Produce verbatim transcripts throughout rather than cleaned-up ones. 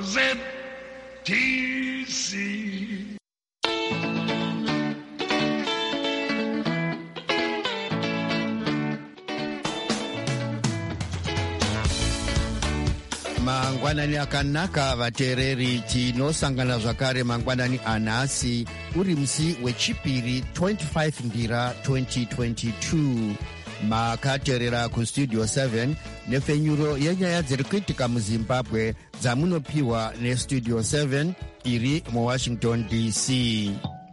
Z T C. Mangwanani akanaka vateereri, tinosangana zvakare mangwanani anhasi uri musi wechipiri twenty-five ndira twenty twenty-two. Makateerera kustudio seven nefenyuro yenyaya dziri kuitika muzimbabwe dzamunopiwa nestudio seven iri muwashington D C.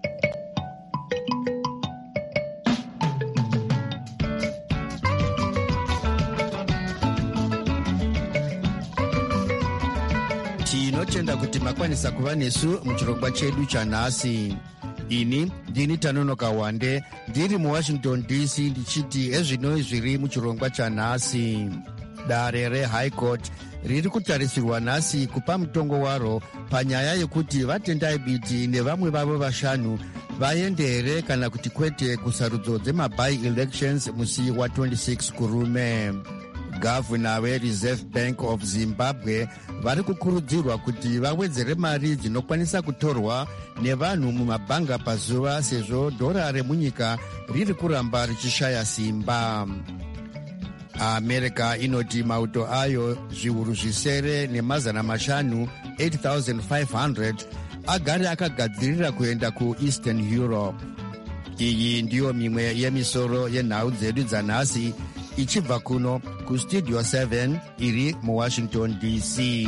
Tinotenda kuti makwanisa kuva nesu muchirongwa chedu chanhasi. Ini ndini Tanonoka Wande ndiri muwashington D C ndichiti ezvino zviri muchirongwa chanhasi. Dare reHigh Court riri kutarisirwa nhasi kupa mutongo waro panyaya yekuti vatendai biti nevamwe vavo vashanu vaende here kana kuti kwete kusarudzo dzemaby elections musi wa twenty-six kurume. Gavana veReserve Bank of Zimbabwe vari kukurudzirwa kuti vawedzere mari dzinokwanisa kutorwa nevanhu mumabhanga pazuva sezvo dhora remunyika riri kuramba richishaya simba. America inoti mauto ayo zviuru zvisere nemazana mashanu eight thousand five hundred agare akagadzirira kuenda kuEastern Europe. Iyi ndiyo mimwe yemisoro yenhau dzedu dzanhasi ichibva kuno kustudio seven iri muwashington D C.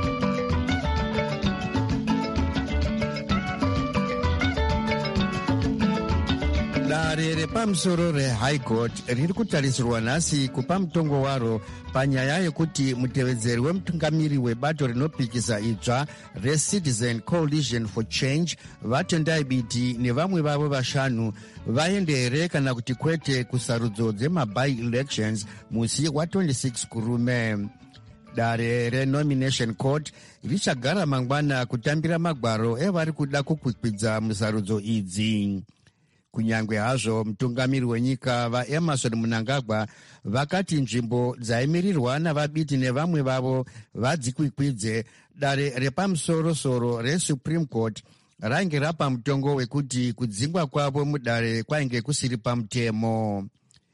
Dare repamusoro reHigh Court riri kutarisirwa nhasi kupa mutongo waro panyaya yekuti mutevedzeri wemutungamiri webato rinopikisa idzva reCitizen Coalition for Change vatendai biti nevamwe vavo vashanu vaende here kana kuti kwete kusarudzo dzemaby elections musi wa twenty-six kurume. Dare renomination court richagara mangwana kutambira magwaro evari kuda kukwikwidza musarudzo idzi. Kunyangwe hazvo mutungamiri wenyika vaEmerson Mnangagwa vakati nzvimbo dzaimirirwa navabiti nevamwe vavo vadzikwikwidze, dare repamusoro-soro reSupreme Court rainge rapa mutongo wekuti kudzingwa kwavo mudare kwainge kusiri pamutemo.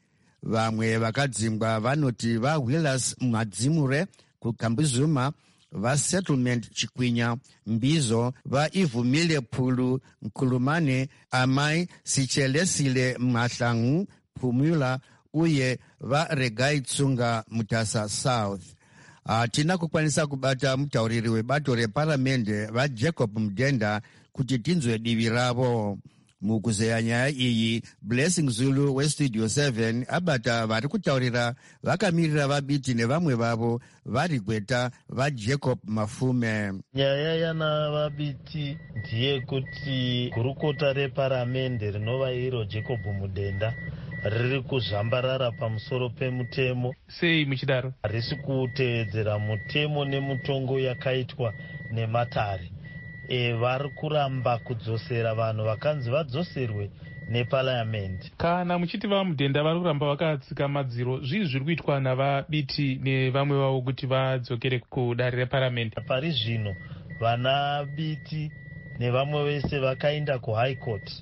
Vamwe vakadzingwa vanoti vaWillis Madzimure kuKambuzuma, vaSettlement Chikwinya Mbizo, vaIvumile Phulu Nkulumane, Amai Sichelesile Mahlangu Phumula uye vaRegai Tsunga Mutasa South. Hatina kukwanisa kubata mutauriri webato reparamende vaJacob Mdenda kuti tinzwe divi ravo. Mukuzeya nyaya iyi, Blessing Zulu westudio seven abata vari kutaurira vakamirira vabiti nevamwe vavo vari gweta vaJacob Mafume. Nyaya yana vabiti ndiye kuti gurukota reparamende rinova iro Jacob Mudenda riri kuzvambarara pamusoro pemutemo. Sei muchidaro? Harisi kutevedzera mutemo nemutongo yakaitwa nematare. E, vari kuramba kudzosera vanhu vakanzi vadzoserwe neparliament. Kana muchiti vaMudhenda vari kuramba vakatsika madziro, zvii zviri kuitwa navabiti nevamwe vavo kuti vadzokere kudare reparliament? Pari zvino vana biti nevamwe vese vakaenda kuHigh Court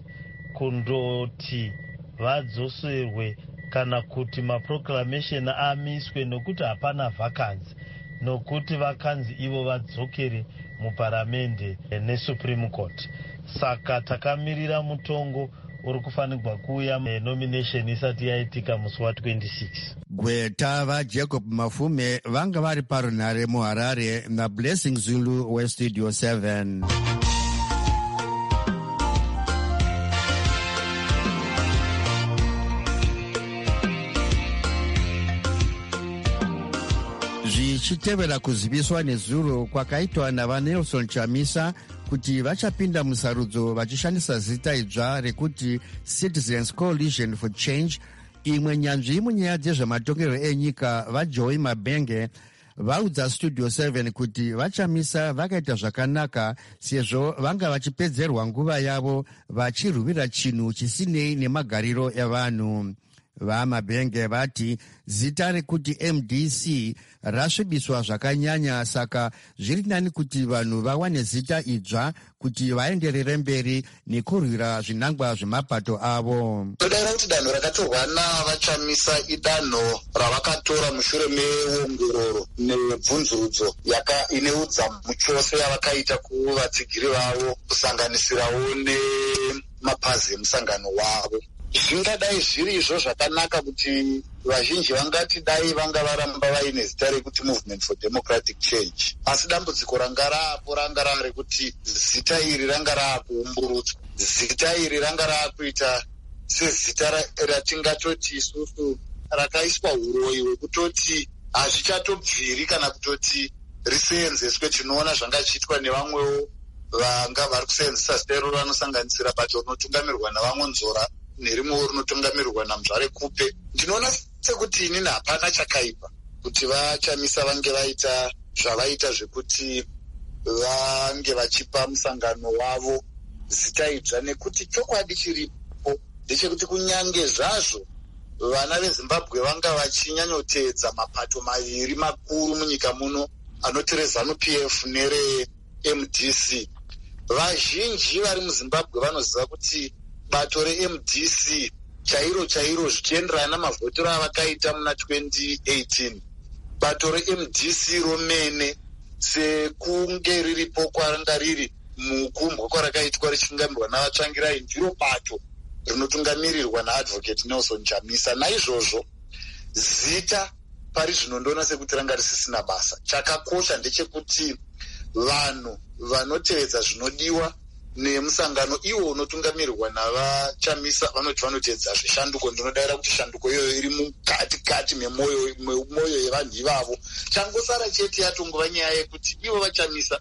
kundoti vadzoserwe kana kuti maproclamation amiswe nokuti hapana vakanzi, nokuti vakanzi ivo vadzokere muparamende neSupreme Court. Saka takamirira mutongo uri kufanirwa kuuya nomination isati yaitika musi wa twenty-six. Gweta vaJacob Mafume vanga vari parunhare muHarare naBlessing Zulu westudio seven. Zvichitevera kuziviswa nezuro kwakaitwa navaNelson Chamisa kuti vachapinda musarudzo vachishandisa zita idzva rekuti Citizens Coalition for Change, imwe nyanzvi munyaya dzezvematongerwo enyika vaJoey Mabenge vaudza studio seven kuti vachamisa vakaita zvakanaka sezvo vanga vachipedzerwa nguva yavo vachirwira chinhu chisinei nemagariro evanhu. Vamabhenge vati zita rekuti M D C rasvibiswa zvakanyanya, saka zviri nani kuti vanhu vawane zita idzva kuti vaenderere mberi nekurwira zvinangwa zvemapato avo. Todaira kuti danho rakatorwa navachamisa idanho ravakatora mushure meongororo nebvunzurudzo yaka ine udzamu chose yavakaita kuvatsigiri vavo kusanganisirawo nemapazi emusangano wavo. Zvingadai zviri izvo zvakanaka kuti vazhinji vangati dai vanga varamba vaine zita rekuti Movement for Democratic Change, asi dambudziko ranga raapo ranga rarekuti zita iri ranga raakuumburudzwa, zita iri ranga raakuita sezita ratingatoti isusu rakaiswa uroyi hwekutoti hazvichatobviri kana kutoti riseenzeswe. Tinoona zvanga zvichiitwa nevamwewo vanga vari kuseenzesa zita iro vanosanganisira bato rinotungamirwa navamwe Nzora nerimwewo rinotungamirirwa naMuzvare Kupe. Ndinoona sekuti inini hapana chakaipa kuti vachamisa vange vaita zvavaita zvekuti vange vachipa musangano wavo zita idzva, nekuti chokwadi chiripo ndechekuti kunyange zvazvo vana veZimbabwe vanga vachinyanyoteedza mapato maviri makuru munyika muno anoti reZANU P F nere M D C, vazhinji vari muZimbabwe vanoziva kuti bato re-M D C chairo chairo zvichienderana namavhotero avakaita muna twenty eighteen, bato re-M D C romene sekunge riripo kwaranga riri mukumbwa kwarakaitwa richingamirwa navatsvangirai ndiro bato rinotungamirirwa naadvocate Nelson Chamisa. Naizvozvo zita pari zvino ndoona sekuti ranga risisina basa. Chakakosha ndechekuti vanhu vanotevedza zvinodiwa nemusangano iwo unotungamirirwa navachamisa vanoti vanoteedza zvishanduko. Ndinodaira kuti shanduko iyoyo iri mukati kati memwoyo memwoyo yevanhu ivavo. Changosara chete yatongova nyaya yekuti ivo vachamisa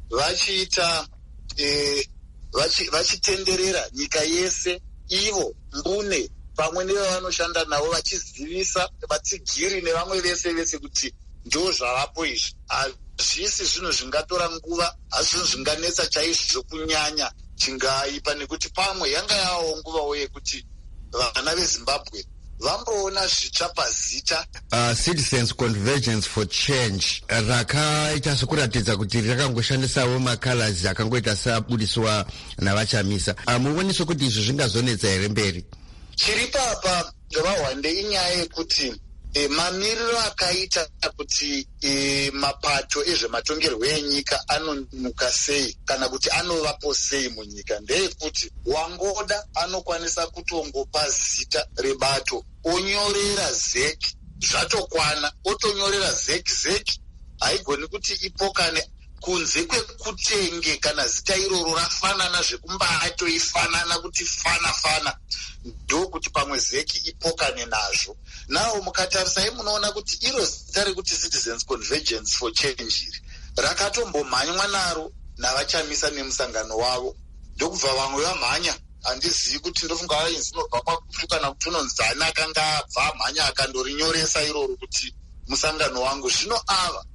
vachiita eh, vachi, vachitenderera nyika yese ivo mbune pamwe nevanoshanda navo vachizivisa vatsigiri nevamwe vese vese kuti ndo zvavapo izvi. Hazvisi zvinhu zvingatora nguva, hazvi zvinganetsa chaizvo zvokunyanya chingaipa, nekuti pamwe yanga yavawo nguvawo yekuti vana veZimbabwe vamboona zvitsva pazita uh, Citizens Convergence for Change rakaita sekuratidza kuti rakangoshandisawo makalazi akangoita seabudiswa navachamisa. Uh, muone sokuti izvi zvingazonetsa here mberi? Chiri papa vahwande inyaya yekuti E, mamiriro akaita kuti e, mapato ezvematongerwo enyika anomuka sei kana kuti anovapo sei munyika ndeyekuti wangoda anokwanisa kutongopa zita rebato onyorera zeki zvatokwana, otonyorera zeki zeki haigoni kuti ipokane kunze kwekutenge kana zita iroro rafanana zvekumbatoifanana kuti fana fana ndokuti pamwe zeki ipokane nazvo. Nawo mukatarisai munoona kuti iro zita rekuti Citizens Convergence for Change iri rakatombomhanywa naro navachamisa nemusangano wavo, ndokubva vamwe vamhanya. Handizivi kuti ndofunga vainzi inobva kwakutu kana kuti unonzani akanga abva amhanya akandorinyoresa iroro kuti musangano wangu. Zvino ava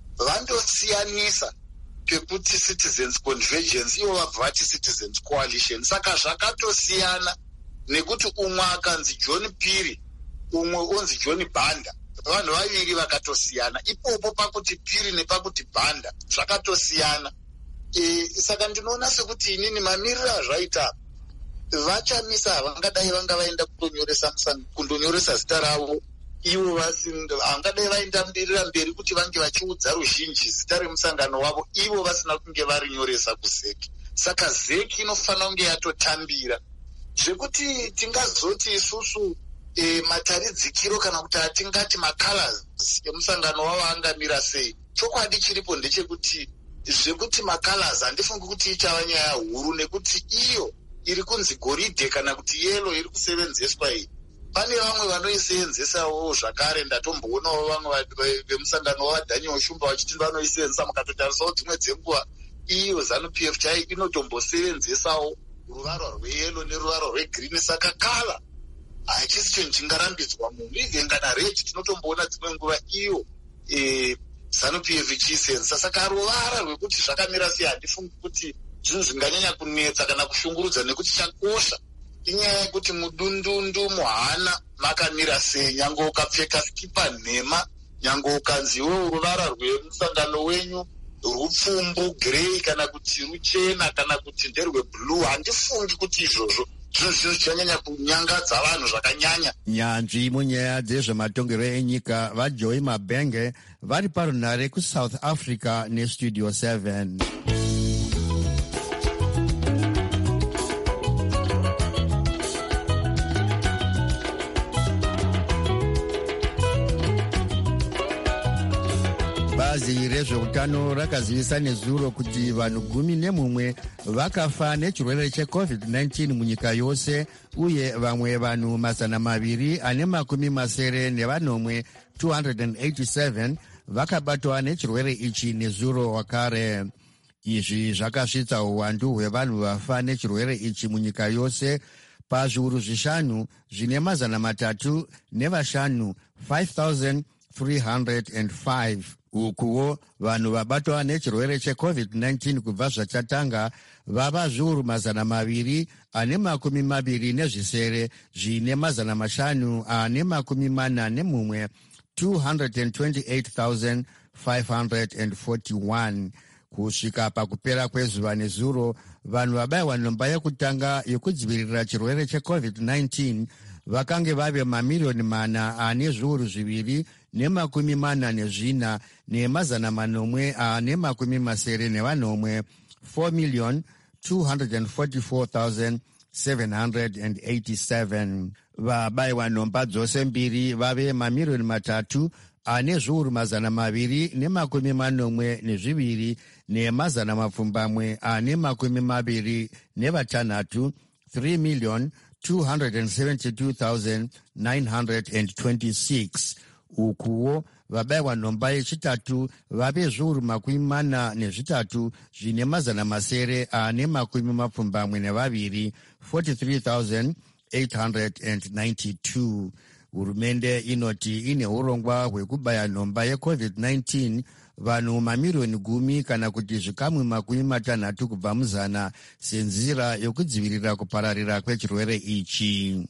vandosiyanisa pekuti Citizens Convergence ivo vabva vati Citizens Coalition, saka zvakatosiyana nekuti umwe akanzi John Piri umwe onzi John Banda, vanhu vaviri vakatosiyana ipopo pakuti Piri nepakuti Banda zvakatosiyana. E, saka ndinoona sekuti inini mamiriro azvaita vachamisa havangadai vanga vaenda kundonyoresa kundonyoresa zita ravo ivo vangadai vaendamirira mberi kuti vange vachiudza ruzhinji zita remusangano wavo ivo vasina kunge varinyoresa kuzeki. Saka zeki inofanira kunge yatotambira zvekuti tingazoti isusu e, mataridzikiro kana kuti atingati macolors emusangano wavo angamira sei. Chokwadi chiripo ndechekuti zvekuti macolors handifungi kuti ichava nyaya huru, nekuti iyo iri kunzi goridhe kana kuti yelo iri kusevenzeswa iyi pane vamwe vanoiseenzesawo zvakare. Ndatomboonawo vamwe vemusangano wavaDaniel Shumba vachiti vanoiseenza, mukatotarisawo dzimwe dzenguva iyo ZANU P F chai inotombosevenzesawo ruvara rweyelo neruvara rwegirini. Saka kala hachisi chinhu chingarambidzwa munhu. Ivhengana rechi tinotomboona dzimwe nguva iyo e, ZANU P F ichiiseenza. Saka ruvara rwekuti zvakamira sei handifungi kuti zvinhu zvinganyanya kunetsa kana kushungurudza, nekuti chakosha inyaya yekuti mudundundu muhana makamira sei, nyange ukapfeka skipa nhema, nyange ukanziwo ruvara rwemusangano wenyu rupfumbu grey kana kuti ruchena kana kuti nderweblue, handifungi kuti izvozvo zvinhu zvinhu zvichanyanya kunyangadza vanhu zvakanyanya. Nyanzvi munyaya dzezvematongero enyika vajoy mabhenge vari parunhare kuSouth Africa nestudio seven. Bazi rezveutano rakazivisa nezuro kuti vanhu gumi nemumwe vakafa nechirwere checovid nineteen munyika yose, uye vamwe vanhu mazana maviri ane makumi masere nevanomwe two hundred eighty-seven vakabatwa nechirwere ichi nezuro wakare. Izvi zvakasvitsa uwandu hwevanhu vafa nechirwere ichi munyika yose pazviuru zvishanu zvine mazana matatu nevashanu five thousand three hundred five. Ukuwo vanhu vabatwa nechirwere checovid nineteen kubva zvachatanga vava zviuru mazana maviri ane makumi maviri nezvisere zvine mazana mashanu ane makumi mana nemumwe two hundred twenty-eight thousand five hundred forty-one. Kusvika pakupera kwezuva nezuro, vanhu vabayiwa nhomba yekutanga yokudzivirira chirwere checovid nineteen vakange vave mamiriyoni mana ane zviuru zviviri nemakumi mana nezvina nemazana manomwe ane makumi masere nevanomwe four million two hundred forty-four thousand seven hundred eighty-seven. Vabayiwa nhomba dzose mbiri vave mamiriyoni matatu ane zviuru mazana maviri nemakumi manomwe nezviviri nemazana mapfumbamwe ane makumi maviri nevatanhatu three million two hundred seventy-two thousand nine hundred twenty-six. Ukuwo vabayiwa nhomba yechitatu vave zviuru makumi mana nezvitatu zvine mazana masere ane makumi mapfumbamwe nevaviri forty-three thousand eight hundred ninety-two. Hurumende inoti ine urongwa hwekubaya nhomba yecovid nineteen vanhu mamiriyoni gumi kana kuti zvikamwe makumi matanhatu kubva muzana senzira yokudzivirira kupararira kwechirwere ichi.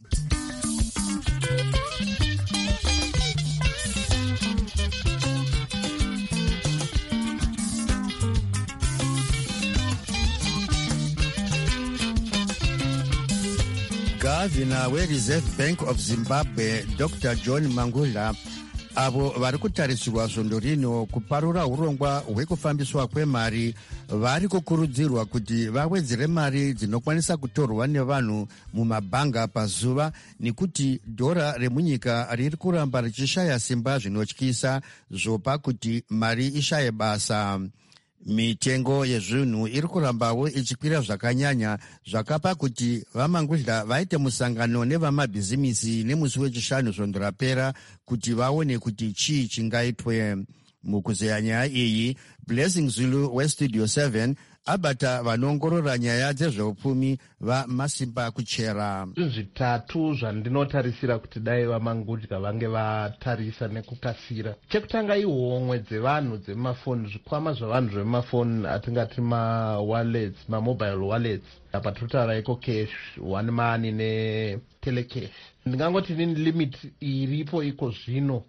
Gavana weReserve Bank of Zimbabwe Doctor John Mangula avo vari kutarisirwa svondo rino kuparura urongwa hwekufambiswa kwemari vari kukurudzirwa kuti vawedzere mari dzinokwanisa kutorwa nevanhu mumabhanga pazuva, nekuti dhora remunyika riri kuramba richishaya simba zvinotyisa zvopa kuti mari ishaye basa. Mitengo yezvinhu iri kurambawo ichikwira zvakanyanya, zvakapa kuti vaMangudla vaite musangano nevamabhizimisi nemusi wechishanu svondo rapera kuti vaone kuti chii chingaitwe. Mukuzeya nyaya iyi, Blessing Zulu weStudio seven abata vanoongorora nyaya dzezveupfumi vaMasimba Kuchera. Zvinhu zvitatu zvandinotarisira kuti dai vaMangudla vange vatarisa nekukasira. Chekutanga ihomwe dzevanhu dzemafoni, zvikwama zvavanhu zvemafoni atingati mawallets, mamobile wallets, apa totaura eco cash, one money netelecash. Ndingangoti nini limit iripo iko zvino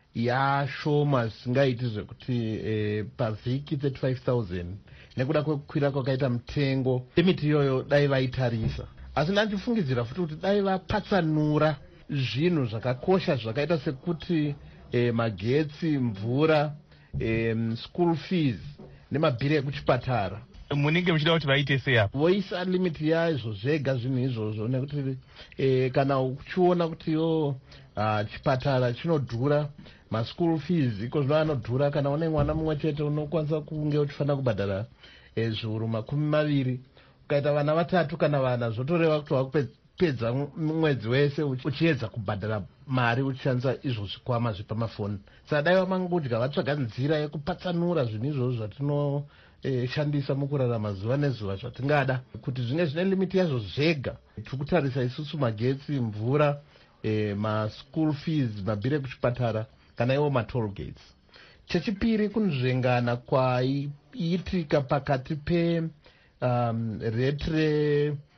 yashoma zvisingaiti zvekuti eh, pavhiki thirty-five thousand nekuda kwekukwira kwakaita mutengo, limiti iyoyo dai vaitarisa. Asi ndandifungidzira futi kuti dai vapatsanura zvinhu zvakakosha zvakaita sekuti eh, magetsi, mvura, eh, school fees nemabhiri ekuchipatara. Munenge muchida kuti vaite sei apo? Voisa limiti yazvo zvega zvinhu izvozvo, nekuti eh, kana uchiona kuti yo uh, chipatara chinodhura, maschool fees iko zvino anodhura, kana une mwana mumwe chete unokwanisa kunge uchifanira kubhadhara eh, zviuru makumi maviri. Ukaita vana vatatu kana vana zvotoreva kuti wakupedza mwedzi wese uchiedza kubhadhara mari uchishandisa izvo zvikwama zvepamafoni. Saka dai vaMangudla vatsvaga nzira yekupatsanura zvinhu izvozvo zvatino E, shandisa mukurarama zuva nezuva zvatingada kuti zvinge zvine limiti yazvo zvega. Tikutarisa isusu magetsi, mvura, e, maschool fees, mabhiri ekuchipatara kana iwo matoll gates. Chechipiri kunzvengana kwaiitika pakati pe um, rate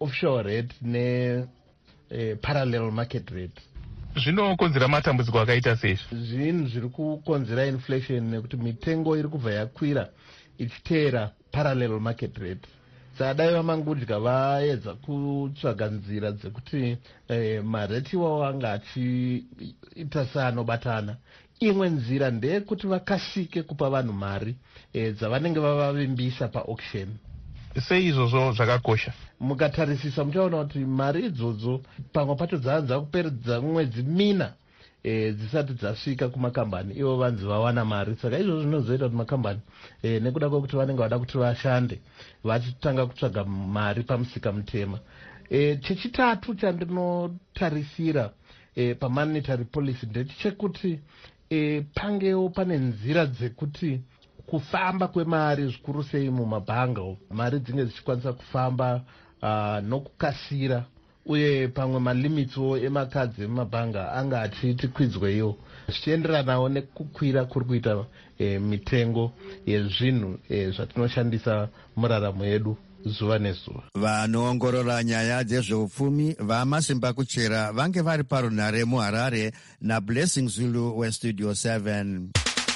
offshore rate ne uh, parallel market rate. Zvinokonzera matambudziko akaita sei? Zvinhu zviri kukonzera inflation nekuti mitengo iri kubva yakwira ichiteera parallel market rate. Saka dai vamangudya vaedza kutsvaga nzira dzekuti eh, mareti iwawo anga achiita seanobatana. Imwe nzira ndeyekuti vakasike kupa vanhu mari eh, dzavanenge vavavimbisa paauction. Sei izvozvo zvakakosha? Mukatarisisa muchaona kuti mari idzodzo pamwe pacho dzaanza kuperedza mwedzi mina e, dzisati dzasvika kumakambani ivo vanzi vawana mari. Saka izvozvo zvinozoita kuti makambani e, nekuda kwekuti vanenge vada kuti vashande vachitanga kutsvaga mari pamusika mutema. E, chechitatu chandinotarisira e, pamonetary policy ndechekuti e, pangewo pane nzira dzekuti kufamba kwemari zvikuru sei mumabhanga mari dzinge dzichikwanisa kufamba uh, nokukasira uye pamwe malimitso emakadzi emumabhanga anga achiti kwidzweyo zvichienderanawo nekukwira kuri kuita e, mitengo yezvinhu e, zvatinoshandisa muraramo yedu zuva nezuva. Vanoongorora nyaya dzezveupfumi vamasimba kuchera vange vari parunhare muHarare naBlessing Zulu weStudio seven.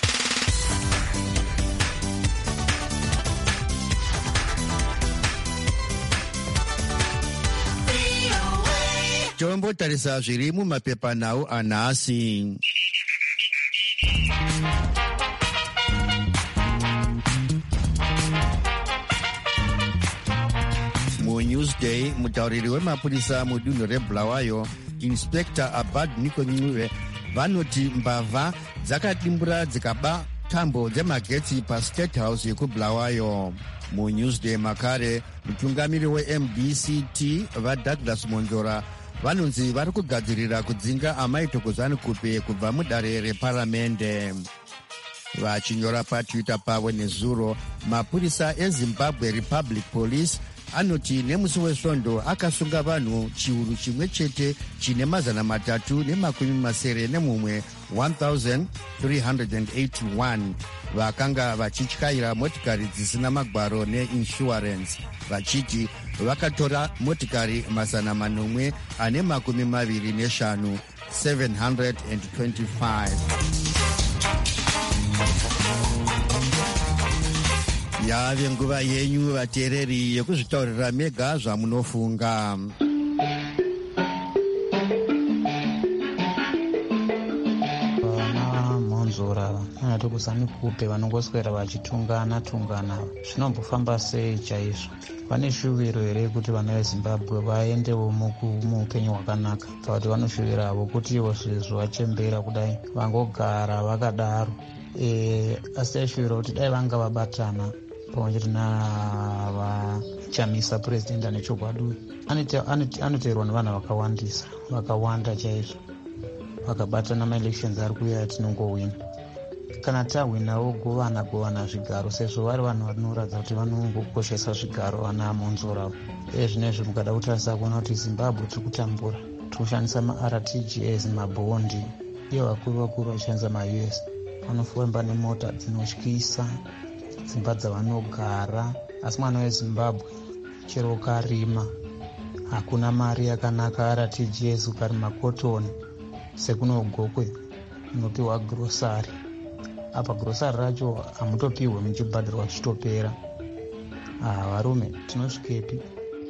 Tombotarisa zviri mumapepanhau anhasi. MuNewsday, mutauriri wemapurisa mudunhu reBulawayo, Inspector Abad Nikonyuve, vanoti mbavha dzakadimbura dzikaba tambo dzemagetsi paState House yekuBulawayo. MuNewsday makare, mutungamiri weM D C T vaDouglas Monzora vanonzi vari kugadzirira kudzinga Amai Thokozani Kupe kubva mudare reparamende. Vachinyora patwitter pavo nezuro, mapurisa eZimbabwe Republic Police anoti nemusi weSvondo akasunga vanhu chiuru chimwe chete chine mazana matatu nemakumi masere nemumwe one thousand three hundred eighty-one vakanga vachityaira motikari dzisina magwaro neinsurance, vachiti vakatora motikari mazana manomwe ane makumi maviri neshanu seven hundred twenty-five. Yave nguva yenyu vateereri yekuzvitaurira mega zvamunofunga. Vana Monzora naThokozani Kupe vanongoswera vachitungana tungana zvinombofamba sei chaizvo? Vane shuviro here kuti vana veZimbabwe vaendewo muupenyu hwakanaka? Kuti vanoshuvirawo kuti ivo sezvo vachembera kudai vangogara vakadaro. E, asi ashuvira kuti dai vanga vabatana pamwe chete navachamisa purezidendi ane chokwadi anoteerwa nevanhu vakawandisa vakawanda chaizvo, vakabatana maelections ari kuuya atinongowina. Kana tawinawo govana govana zvigaro sezvo vari vanhu vanoratidza kuti vanongokoshesa zvigaro vana Monzora. Ezvinezvi mukada kutarisa kuona kuti Zimbabwe tiri kutambura, tiri kushandisa ma-R T G S, mabhondi, iyo vakuru vakuru vachishandisa ma-U S vanofamba nemota dzinotyisa, dzimba dzavanogara. Asi mwana weZimbabwe chero ukarima hakuna mari yakanaka R T G S, ukarima cotton sekuno gokwe unopiwa grosari. Apa grosari racho hamutopiwe, muchibhadharwa zvichitopera. Ah, varume tinosvikepi?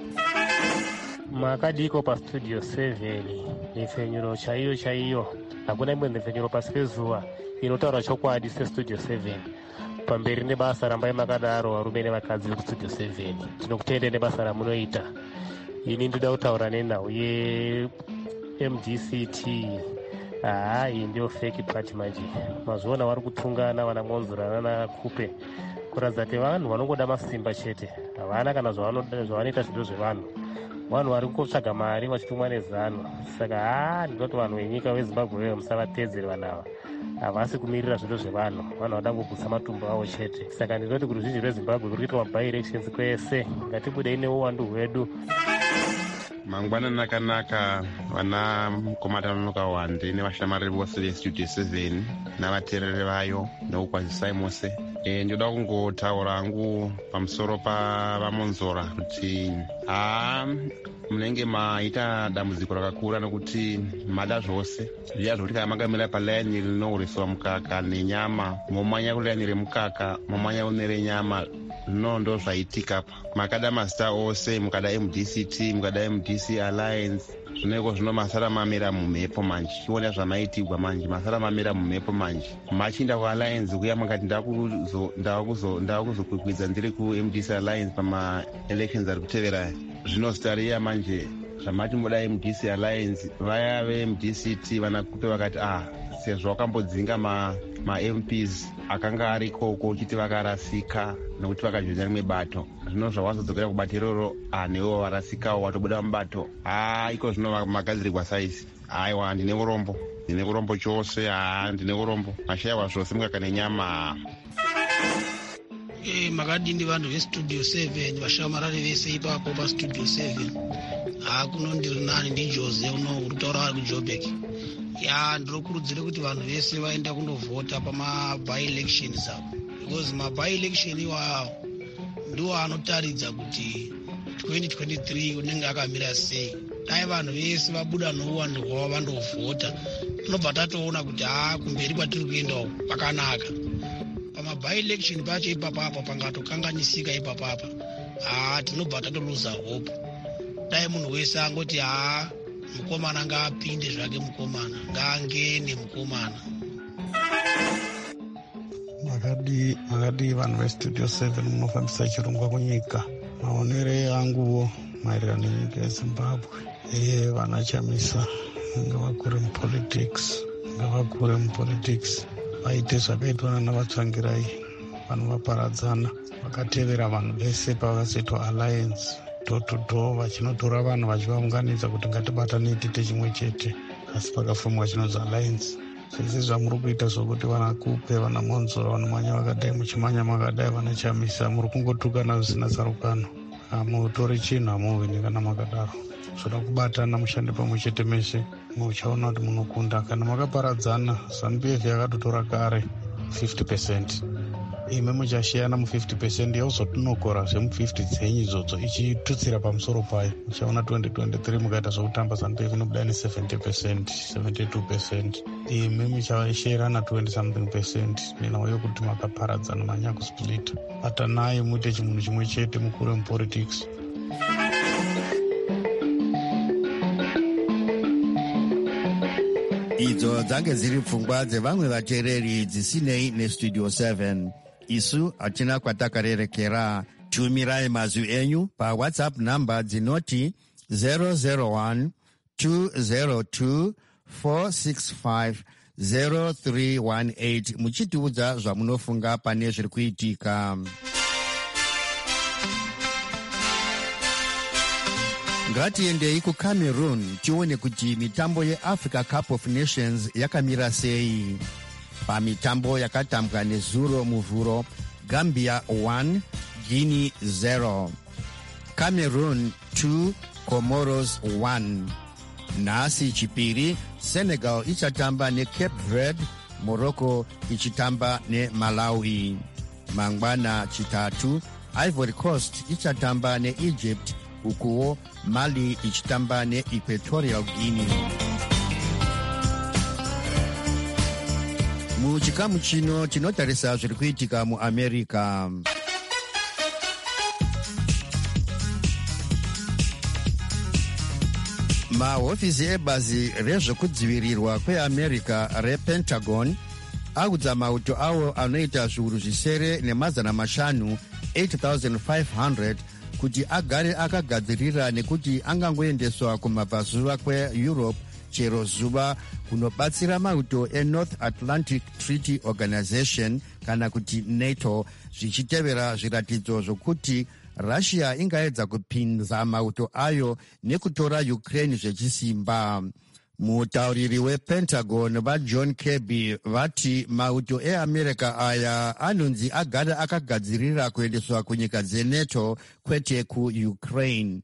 Makadiko paStudio seven, nhefenyuro chaiyo chaiyo, hakuna imwe nhefenyuro pasi pezuva inotaura chokwadi seStudio seven. Pamberi nebasa rambai makadaro varume nevakadzi vekuStudio seven, tinokutendai nebasa ramunoita. Ini ndoda kutaura nenhau yeM D C T. Ah, iyi ndiyo fake party manje. Mazviona vari kutungana vana Monzora nana Kupe kuratidza kuti vanhu vanongoda masimba chete, havana kana zvavanoita zvinhu zvevanhu. Vanhu vari kutsvaga mari vachitumwa nezano. Saka haa ndinoti vanhu venyika veZimbabwe veyo musavatedzere vanhu ava, havasi kumirira zvinhu zvevanhu, vanhu vada kungogutsa matumbu avo chete. Saka ndinoti kuruzhinji rweZimbabwe kuri kuitwa by-elections kwese, ngatibudei neuwandu hwedu. Mangwanani akanaka vana mukomata nonoka wande nevashamwari vose veStudio seven navateereri vayo nokukwazisai mose. e, ndoda kungotaura hangu pamusoro pavamonzora kuti haa munenge maita dambudziko rakakura nekuti mada zvose zviya zvokuti kana makamira palaini rinohuriswa mukaka nenyama momanya kulaini remukaka momanya kune renyama zvino ndo zvaitika pa makada mazita ose mukada M D C T mukada M D C Alliance zvineko zvino masara mamira mumhepo manje chiona zvamaitigwa manje masara mamira mumhepo manje machinda kualliance kuya makati ndavakuzokwikwidzwa ndiri ku-M D C Alliance pama-elections ari kutevera zvino stariya manje zvamati muda M D C Alliance vaya ve-M D C T vanakupe vakati ah sezvo vakambodzinga ma-M Ps akanga arikoko uchiti vakarasika nokuti vakajoina rimwe bato zvino zvavazodzokera kubato iroro ah newo varasikawo watobuda mubato ah iko zvino magadzirirwa saisi aiwa ndine urombo ndine urombo chose ah ndine urombo mashayiwa zvose mukaka nenyama. Eh, makadini vanhu vestudio seven vashamarari vese ipapo pastudio seven haa kuno ndiri nani ndijose uno uri kutaura vari kujobek ya ndinokurudzire kuti vanhu vese vaenda kundovhota pamabi-elections avo because mabi-election iwawo ndiwo anotaridza kuti twenty twenty-three unenge akamira sei. Dai vanhu vese vabuda nouwandu hwavo vandovhota tinobva tatoona kuti haa kumberi kwatiri kuendawo pakanaka. Pamabi-election pacho ipapapo pangatokanganisika ipapapa haa tinobva tatoluza hope. Dai munhu wese angoti haa mukomana ngaapinde zvake mukomana ngaangene mukomana. makadi makadi vanhu vestudio seven munofambisa chirongwa kunyika. Maonere anguwo maererano nenyika yezimbabwe iye vanachamisa ngavakure mupolitics ngavakure mupolitics vaite zvakaitwa navatsvangirai vanhu vaparadzana vakatevera vanhu vese pavakazoitwa alliance door to door vachinotora vanhu vachivaunganidza kuti ngatibatanei tiite chimwe chete asi pakafumwa chinonzi alliance. zvese zvamuri kuita zvokuti vanakupe vana monzora vanomanya vakadai muchimanya makadai vanachamisa muri kungotukana zvisina tsarukano hamutori chinhu hamuhwini kana makadaro. zvoda kubatana mushande pamwe chete mese muchaona kuti munokunda. kana makaparadzana ZANU P F yakatotora kare fifty percent ime muchashiyana mu-fifty percent yauzotinokora zvemu-fifty dzenyu idzodzo ichitutsira pamusoro payo muchaona twenty twenty-three mukaita zvokutamba ZANU P F inobuda ne-seventy percent seventy-two percent ime muchasherana twenty something percent nenawo yokuti makaparadzana manya kusplita. batanai muite chimunhu chimwe chete mukure mupolitics. idzo dzange dziri pfungwa dzevamwe vateereri dzisinei nestudio seven. isu hatina kwatakarerekera. tumirai mazwi enyu pawhatsapp namba dzinoti zero zero one two zero two four six five zero three one eight muchitiudza zvamunofunga pane zviri kuitika. ngatiendei kucameroon tione kuti mitambo yeafrica cup of nations yakamira sei. pamitambo yakatambwa nezuro muvhuro, Gambia one Guinea zero, Cameroon two Comoros one. nhasi chipiri Senegal ichatamba neCape Verde, Morocco ichitamba neMalawi. mangwana chitatu Ivory Coast ichatamba neEgypt, ukuwo Mali ichitamba neEquatorial Guinea. muchikamu chino tinotarisa zviri kuitika muamerica. mahofisi ebazi rezvekudzivirirwa kweamerica repentagon audza mauto avo anoita zviuru zvisere nemazana mashanu eight thousand five hundred kuti agare akagadzirira nekuti angangoendeswa kumabvazuva kweeurope chero zuva kunobatsira mauto eNorth Atlantic Treaty Organization kana kuti NATO, zvichitevera zviratidzo zvokuti Russia ingaedza kupinza mauto ayo nekutora Ukraine zvechisimba. mutauriri wepentagon vaJohn Kirby vati mauto eAmerica aya anonzi agara akagadzirira kuendeswa kunyika dzeNATO kwete kuUkraine.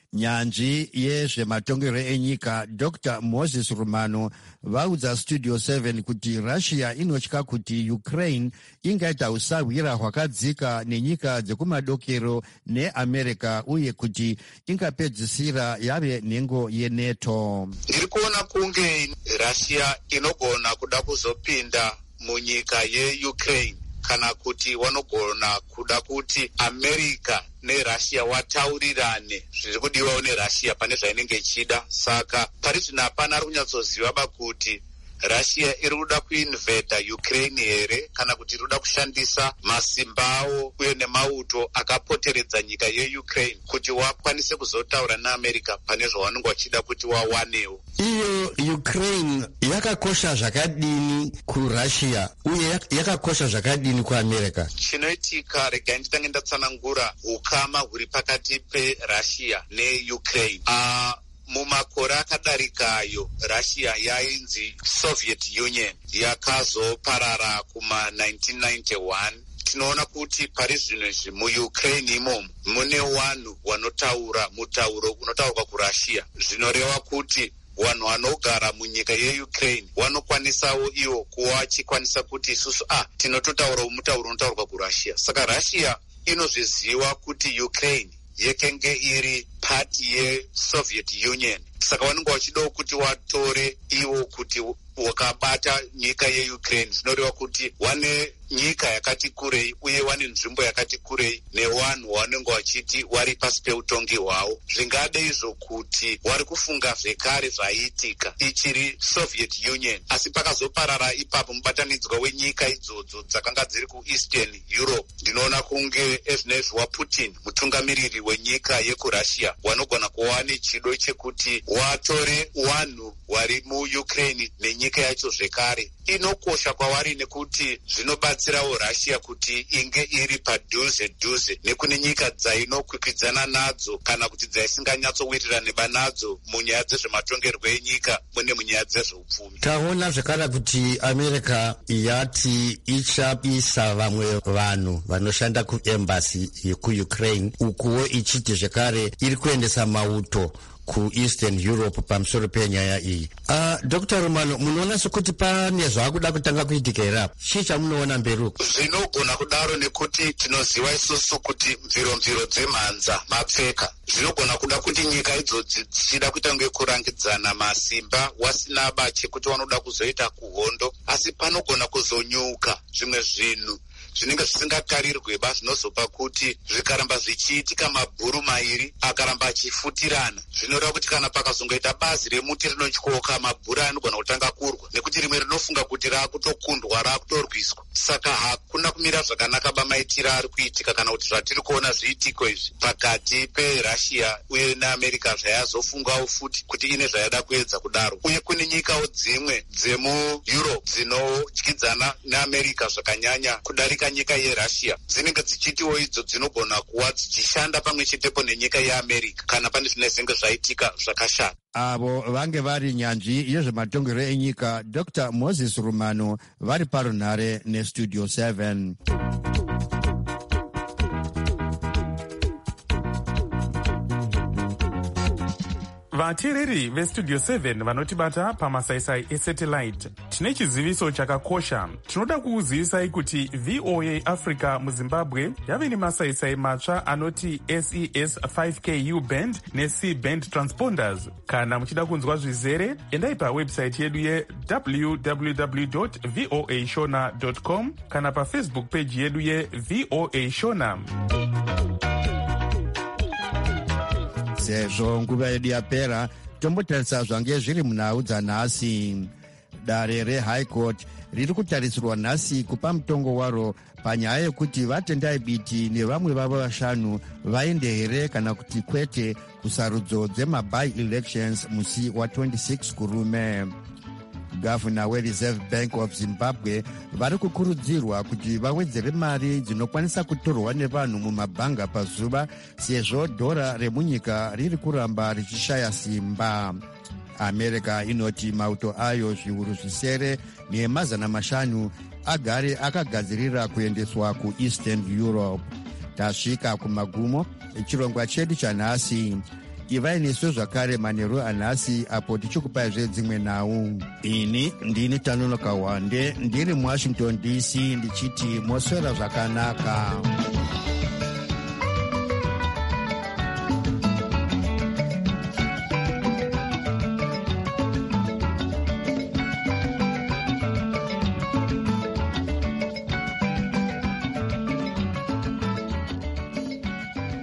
nyanzvi yezvematongero enyika Dr Moses Rumano vaudza Studio seven kuti Russia inotya kuti Ukraine ingaita usawira hwakadzika nenyika dzekumadokero neAmerica uye kuti ingapedzisira yave nhengo yeNATO. Ndiri kuona kunge Russia inogona kuda kuzopinda munyika yeUkraine kana kuti vanogona kuda kuti America neRussia wataurirane zviri kudiwawo neRussia pane zvainenge ichida. Saka pari zvino hapana ari kunyatsoziva kuti Russia iri kuda kuinvada Ukraine here kana kuti iri kuda kushandisa masimba avo uye nemauto akapoteredza nyika yeUkraine kuti wakwanise kuzotaura neAmerica pane zvavanenge vachida kuti wawanewo. Iyo Ukraine yakakosha zvakadini kuRussia uye yakakosha zvakadini kuAmerica? Chinoitika, regai nditange ndatsanangura ukama huri pakati peRussia neUkraine. Uh, mumakore akadarikayo Russia yainzi Soviet Union yakazoparara kuma nineteen ninety-one. Tinoona kuti pari zvino izvi muUkraine imomo mune vanhu vanotaura mutauro unotaurwa kuRussia. Zvinoreva kuti vanhu vanogara munyika yeUkraine vanokwanisawo ivo kuva vachikwanisa kuti isusu ah tinototaurawo mutauro unotaurwa kuRussia. Saka Russia inozviziva kuti Ukraine yekenge iri part yeSoviet Union. Saka vanenge vachidawo kuti watore ivo kuti wakabata nyika yeUkraine. Zvinoreva kuti wane nyika yakati kurei uye wane nzvimbo yakati kurei nevanhu vanenge vachiti vari pasi peutongi hwavo. Zvingade izvo kuti vari kufunga zvekare zvaiitika ichiri Soviet Union, asi pakazoparara ipapo mubatanidzwa wenyika idzodzo dzakanga dziri kuEastern Europe. Ndinoona kunge ezvinezvi waPutin mutungamiriri wenyika yekuRussia wanogona kuva nechido chekuti watore vanhu vari muUkraine nenyika yacho zvekare. Inokosha kwavari nekuti zvinobatsirawo Russia kuti inge iri padhuze dhuze nekune nyika dzainokwikwidzana nadzo kana kuti dzaisinganyatsowirira neba nadzo munyaya dzezvematongerwo enyika mune munyaya dzezveupfumi. Taona zvakare kuti America yati ichapisa vamwe vanhu vanoshanda kuembassy yekuUkraine ukuwo ichiti zvekare iri kuendesa mauto kuEastern Europe pamusoro penyaya iyi. Uh, Doctor Rumano, munoona sekuti pane zvakuda kutanga kuitika here? Chii chamunoona mberi uko? Zvinogona kudaro nekuti tinoziva isusu kuti mviro mviro dzemhanza mapfeka. Zvinogona kuda kuti nyika idzodzi dzichida kuita kunge kurangidzana masimba wasinaba chekuti vanoda kuzoita kuhondo, asi panogona kuzonyuka zvimwe zvinhu zvinenge zvisingatarirweba zvinozopa kuti zvikaramba zvichiitika mabhuru mairi akaramba achifutirana. Zvinoreva kuti kana pakazongoita bazi remuti rinotyoka mabhuru anogona kutanga kurwa nekuti rimwe rinofunga kuti raakutokundwa raakutorwiswa. Saka hakuna kumira zvakanaka bamaitiro ari kuitika kana kuti zvatiri kuona zviitiko izvi pakati peRussia uye neAmerica zvayazofungawo futi kuti ine zvayada kuedza kudaro. Uye kune nyikawo dzimwe dzemuEurope dzinotyidzana neAmerica zvakanyanya kudarika nyika yeRussia dzinenge dzichitiwo idzo dzinogona kuva dzichishanda pamwe chetepo nenyika yeAmerica kana pane zvine zvinenge zvaitika zvakashata. Avo vange vari nyanzvi yezvematongero enyika Dr Moses Rumano vari parunhare neStudio seven. vateereri vestudio seven vanotibata pamasaisai esatellite, tine chiziviso chakakosha. Tinoda kukuzivisai kuti V O A Africa muZimbabwe yave nemasaisai matsva anoti S E S five K U band neC band transponders. Kana muchida kunzwa zvizere, endai pawebsite yedu ye w w w dot v o a shona dot com kana pafacebook page yedu ye V O A Shona. Sezvo nguva yedu yapera, tombotarisa zvange zviri munhau dzanhasi. Dare reHigh Court riri kutarisirwa nhasi kupa mutongo waro panyaya yekuti vatendai biti nevamwe vavo vashanu vaende here kana kuti kwete kusarudzo dzemaby elections musi wa twenty-six kurume. Gavana weReserve Bank of Zimbabwe vari kukurudzirwa kuti vawedzere mari dzinokwanisa kutorwa nevanhu mumabhanga pazuva sezvo dhora remunyika riri kuramba richishaya simba. America inoti mauto ayo zviuru zvisere nemazana mashanu agare akagadzirira kuendeswa kuEastern Europe. Tasvika kumagumo echirongwa chedu chanhasi. ivai nesu zvakare manheru anhasi apo tichikupaizve dzimwe nhau. Ini ndini Tanonoka Wande ndiri muwashington D C ndichiti moswera zvakanaka.